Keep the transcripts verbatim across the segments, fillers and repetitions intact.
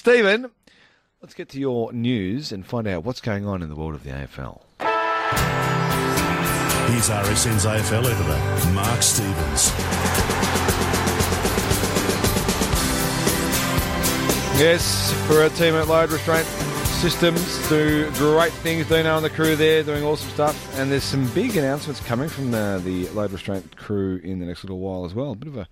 Stephen, let's get to your news and find out what's going on in the world of the A F L. Here's R S N's A F L editor, Mark Stevens. Yes, for our team at Load Restraint Systems, do great things. Dino and the crew there doing awesome stuff. And there's some big announcements coming from the, the Load Restraint crew in the next little while as well. A bit of a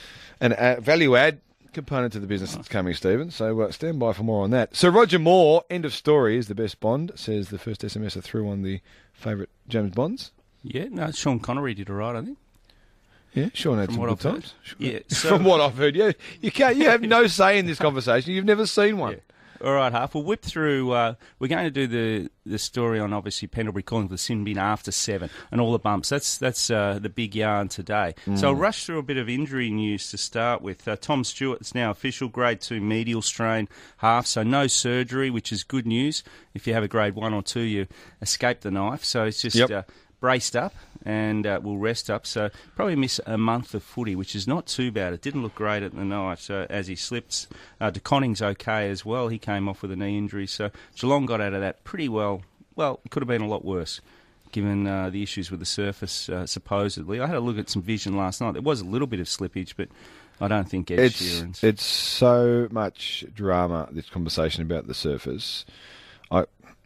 an a value add component to the business that's coming, Stephen. So uh, stand by for more on that. So Roger Moore, end of story, is the best Bond, says the first S M S I threw on the favourite James Bonds. Yeah, no, Sean Connery did all right, I think. Yeah, Sean had From some what good I've times. heard. Yeah, so, From what I've heard, yeah. You can't. You have no say in this conversation. You've never seen one. Yeah. All right, Half. We'll whip through. Uh, we're going to do the, the story on, obviously, Pendlebury calling for the sin bin after seven and all the bumps. That's that's uh, the big yarn today. Mm. So I'll rush through a bit of injury news to start with. Uh, Tom Stewart is now official, grade two medial strain half, so no surgery, which is good news. If you have a grade one or two, you escape the knife. So it's just yep. uh, braced up and uh, will rest up. So probably miss a month of footy, which is not too bad. It didn't look great at the night so as he slips. Uh, De Conning's okay as well. He came off with a knee injury. So Geelong got out of that pretty well. Well, it could have been a lot worse given uh, the issues with the surface, uh, supposedly. I had a look at some vision last night. There was a little bit of slippage, but I don't think Ed it's, Sheeran's... It's so much drama, this conversation about the surface. I,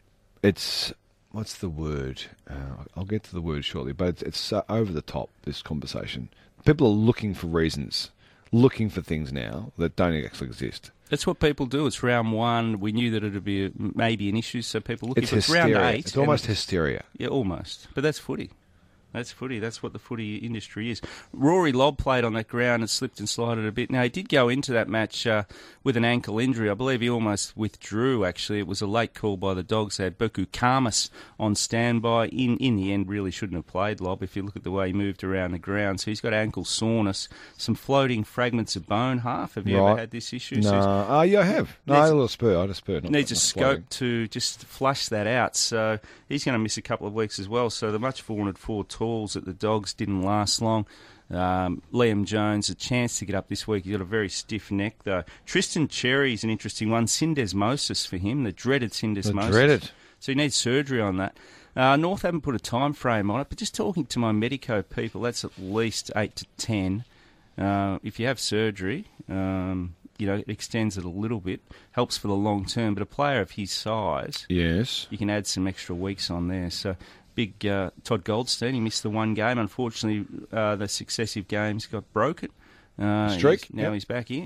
it's... What's the word? Uh, I'll get to the word shortly, but it's, it's so over the top, this conversation. People are looking for reasons, looking for things now that don't actually exist. That's what people do. It's round one. We knew that it would be a, maybe an issue, so people looking it's for hysteria. round eight. It's almost hysteria. Yeah, almost. But that's footy. That's footy. That's what the footy industry is. Rory Lobb played on that ground and slipped and slided a bit. Now, he did go into that match uh, with an ankle injury. I believe he almost withdrew, actually. It was a late call by the Dogs. They had Buku Kamas on standby. In in the end, really shouldn't have played Lobb if you look at the way he moved around the ground. So he's got ankle soreness, some floating fragments of bone. Half. Have you right. ever had this issue? No. So oh, yeah, I have. No, I had a little spur. I had a spur. Not, needs not a scope floating. to just flush that out. So he's going to miss a couple of weeks as well. So the much vaunted four tools at the Dogs didn't last long. Um, Liam Jones, a chance to get up this week. He's got a very stiff neck, though. Tristan Cherry's an interesting one. Syndesmosis for him, the dreaded syndesmosis. The dreaded. So he needs surgery on that. Uh, North haven't put a time frame on it, but just talking to my Medico people, that's at least eight to ten. Uh, if you have surgery, um, you know, it extends it a little bit, helps for the long term. But a player of his size, yes, you can add some extra weeks on there. So. Big uh, Todd Goldstein, he missed the one game. Unfortunately, uh, the successive games got broken. Uh, Streak. He's, now yep. he's back in.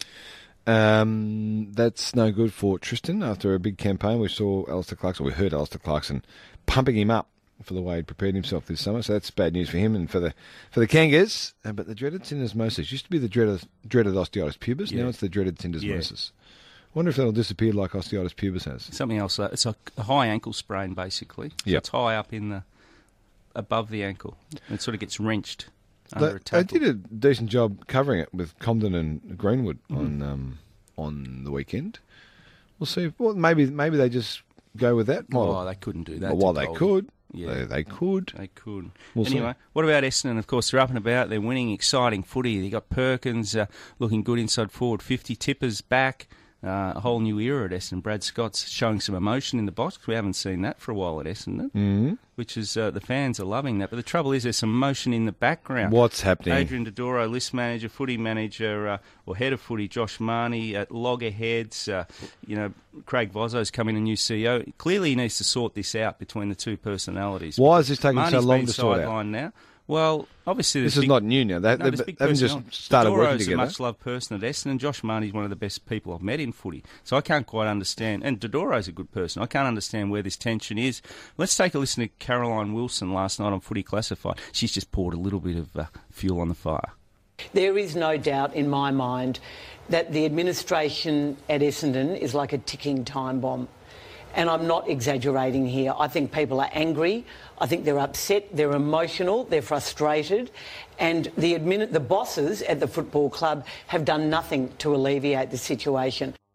Um, that's no good for Tristan. After a big campaign, we saw Alistair Clarkson, we heard Alistair Clarkson pumping him up for the way he prepared himself this summer. So that's bad news for him and for the for the Kangas. Uh, but the dreaded syndesmosis used to be the dreaded, dreaded osteitis pubis. Yeah. Now it's the dreaded syndesmosis. Yeah. I wonder if that'll disappear like osteitis pubis has. Something else. Uh, it's a high ankle sprain, basically. So yep. It's high up in the above the ankle. It sort of gets wrenched they, under a tackle. They did a decent job covering it with Comden and Greenwood mm-hmm. on um, on the weekend. We'll see. Well, maybe maybe they just go with that model. Oh, they couldn't do that. Well, while they could. Yeah. They, they could. They could. We'll anyway, see. What about Essendon? Of course, they're up and about. They're winning exciting footy. They got Perkins uh, looking good inside forward fifty. Tippers back. Uh, a whole new era at Essendon. Brad Scott's showing some emotion in the box. We haven't seen that for a while at Essendon, mm-hmm. which is uh, the fans are loving that. But the trouble is there's some emotion in the background. What's happening? Adrian Dodoro, list manager, footy manager, uh, or head of footy, Josh Marnie at Loggerheads. Uh, you know, Craig Vozzo's coming, a new C E O. Clearly he needs to sort this out between the two personalities. Why is this taking Marnie's so long been to sort out? sidelined now. Well, obviously... This is big, not new now. They, no, they haven't just started Dodoro's working together. a much-loved person at Essendon. Josh Marnie's one of the best people I've met in footy. So I can't quite understand... And Dodoro's a good person. I can't understand where this tension is. Let's take a listen to Caroline Wilson last night on Footy Classified. She's just poured a little bit of uh, fuel on the fire. There is no doubt in my mind that the administration at Essendon is like a ticking time bomb. And I'm not exaggerating here. I think people are angry. I think they're upset. They're emotional. They're frustrated. And the admin- the bosses at the football club have done nothing to alleviate the situation.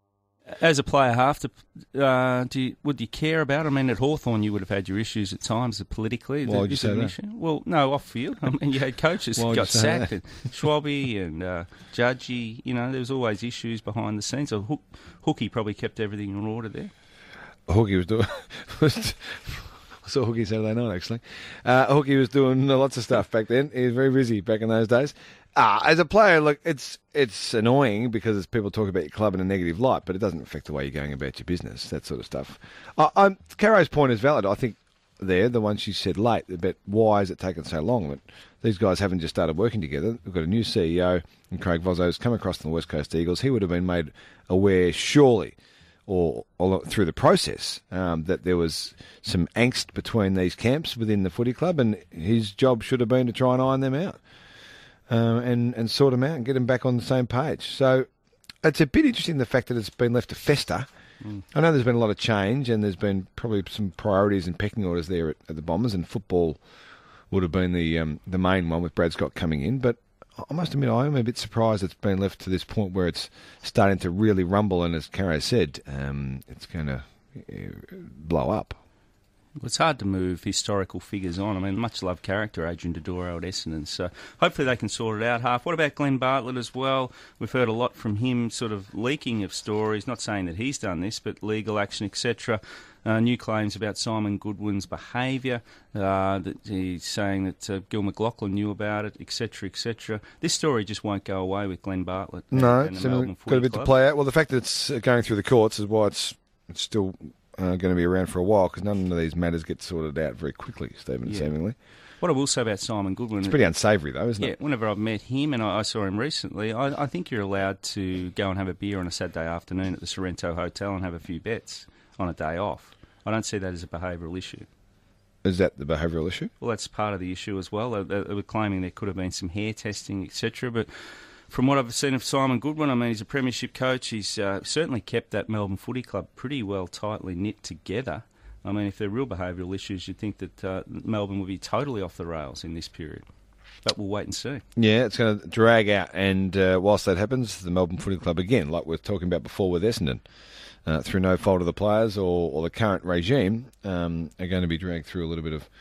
As a player half, to, uh, do you, would you care about it? I mean, at Hawthorn you would have had your issues at times politically. Why would you Is say it an that? issue? Well, no, off field. I mean, you had coaches Why that would got you say sacked, that? and Schwabby and uh, Judgy. You know, there was always issues behind the scenes. So Hook, Hookie probably kept everything in order there. Hookie was doing. was, I saw Hookie Saturday night, actually. Uh, Hookie was doing lots of stuff back then. He was very busy back in those days. Uh, as a player, look, it's it's annoying because it's people talk about your club in a negative light, but it doesn't affect the way you're going about your business, that sort of stuff. Uh, I'm, Caro's point is valid. I think there, the one she said late, about why has it taken so long? But these guys haven't just started working together. We've got a new C E O, and Craig Vosso's come across from the West Coast Eagles. He would have been made aware, surely, or, or through the process, um, that there was some angst between these camps within the footy club, and his job should have been to try and iron them out. Um, and, and sort them out and get them back on the same page. So it's a bit interesting, the fact that it's been left to fester. Mm. I know there's been a lot of change and there's been probably some priorities and pecking orders there at, at the Bombers, and football would have been the um, the main one with Brad Scott coming in. But I must admit, I am a bit surprised it's been left to this point where it's starting to really rumble, and as Caro said, um, it's going to uh, blow up. It's hard to move historical figures on. I mean, much loved character, Adrian Dodoro at Essendon. So hopefully they can sort it out half. What about Glenn Bartlett as well? We've heard a lot from him, sort of leaking of stories, not saying that he's done this, but legal action, et cetera. Uh, new claims about Simon Goodwin's behaviour, uh, that he's saying that uh, Gil McLaughlin knew about it, et cetera, et cetera. This story just won't go away with Glenn Bartlett. No, and, and it's the Melbourne got a bit Club. to play out. Well, the fact that it's going through the courts is why it's, it's still uh, going to be around for a while, because none of these matters get sorted out very quickly, Stephen, Yeah. seemingly. What I will say about Simon Goodwin... It's pretty unsavoury, though, isn't yeah, it? whenever I've met him, and I, I saw him recently, I, I think you're allowed to go and have a beer on a Saturday afternoon at the Sorrento Hotel and have a few bets on a day off. I don't see that as a behavioural issue. Is that the behavioural issue? Well, that's part of the issue as well. They, they were claiming there could have been some hair testing, et cetera. But from what I've seen of Simon Goodwin, I mean, he's a premiership coach. He's uh, certainly kept that Melbourne Footy Club pretty well tightly knit together. I mean, if they're real behavioural issues, you'd think that uh, Melbourne would be totally off the rails in this period. But we'll wait and see. Yeah, it's going to drag out. And uh, whilst that happens, the Melbourne Footy Club, again, like we were talking about before with Essendon, uh, through no fault of the players or, or the current regime, um, are going to be dragged through a little bit of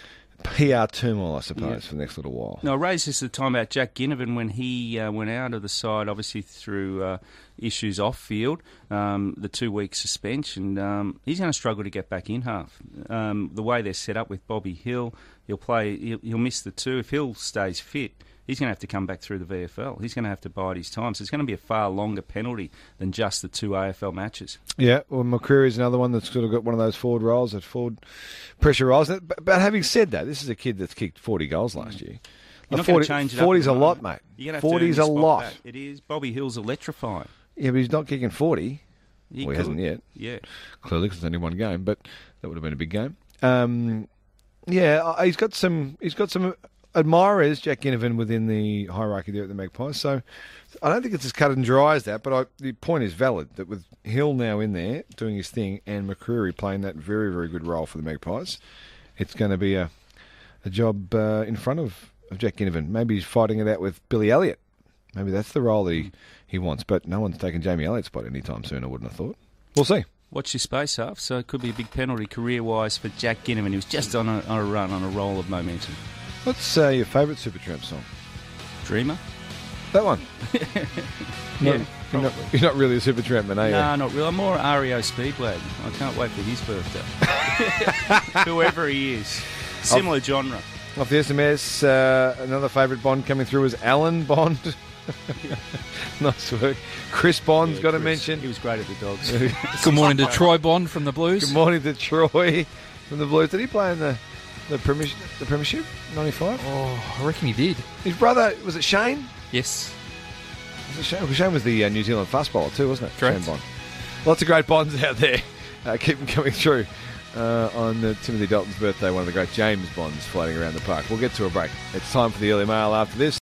P R turmoil, I suppose, Yeah. for the next little while. No, I raised this at the time about Jack Ginnivan when he uh, went out of the side, obviously through uh, issues off field, um, the two-week suspension. Um, he's going to struggle to get back in half. Um, the way they're set up with Bobby Hill, he'll play. He'll, he'll miss the two. If Hill stays fit, he's going to have to come back through the V F L. He's going to have to bide his time. So it's going to be a far longer penalty than just the two A F L matches. Yeah, well, McCreary's another one that's sort of got one of those forward roles, that forward pressure roles. But, but having said that, this is a kid that's kicked forty goals last year. You're Like not going forty to change it up. forty's at a the lot, moment. mate. You're gonna have to earn forty's your a spot lot. back. It is. Bobby Hill's electrifying. Yeah, but he's not kicking forty. He, well, he could. hasn't yet. Yeah. Clearly, because it's only one game, but that would have been a big game. Um, yeah, uh, he's got some. He's got some admirers, Jack Ginnivan, within the hierarchy there at the Magpies. So I don't think it's as cut and dry as that. But I, the point is valid that with Hill now in there doing his thing and McCreary playing that very, very good role for the Magpies, it's going to be a a job uh, in front of, of Jack Ginnivan. Maybe he's fighting it out with Billy Elliott. Maybe that's the role that he, he wants. But no one's taken Jamie Elliott's spot anytime soon, I wouldn't have thought. We'll see. Watch your space half, so it could be a big penalty career-wise for Jack Ginnivan. He was just on a, on a run, on a roll of momentum. What's uh, your favourite Supertramp song? Dreamer? That one. Yeah, No, you're, not, you're not really a Supertramp man, are you? Nah, not really. I'm more R E O Speedwagon. I can't wait for his birthday. Whoever he is. Similar Off, genre. Off the S M S, uh, another favourite Bond coming through was Alan Bond. Nice work. Chris Bond's Yeah, got to Chris. mention. He was great at the Dogs. Good morning to Troy Bond from the Blues. Good morning to Troy from the Blues. Did he play in the the premiership? The premiership, ninety-five. Oh, I reckon he did. His brother, was it Shane? Yes. Was it Shane? Shane was the uh, New Zealand fast bowler too, wasn't it? Correct. Shane Bond. Lots of great Bonds out there. Uh, keep them coming through. Uh, on uh, Timothy Dalton's birthday, one of the great James Bonds floating around the park. We'll get to a break. It's time for the early mail after this.